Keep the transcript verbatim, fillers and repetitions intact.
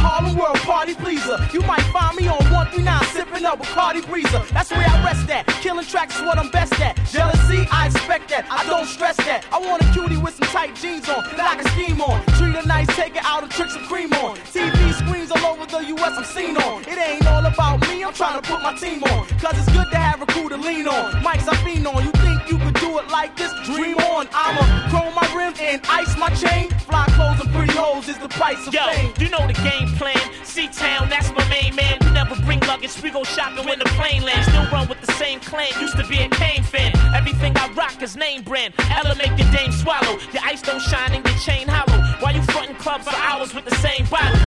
Harlem World party pleaser. You might find me on one three nine sipping up Bacardi Breezer. That's where I rest at. Killing tracks is what I'm best at. Jealousy, I expect that. I don't stress that. I want a cutie with some tight jeans on that I can scheme on. Treat her nice, take her out and trick some cream on. T V screens all over the U S I'm seen on. It ain't all about me, I'm trying to put my team on. Cause it's good to have a crew to lean on. Mics I fiend on. You think you could do it like this? Dream on. I'ma chrome my rim and ice my chain. Fly clothes and pretty hoes is the price of Yo, fame. you know the game plan. C-Town, that's my main man. We never bring luggage, we go shopping when the plane lands. Still run with the same clan, used to be a Kane fan. Everything I rock is name brand. Ella make your dame swallow. Your ice don't shine and your chain hollow. While you frontin' clubs for hours with the same bottle.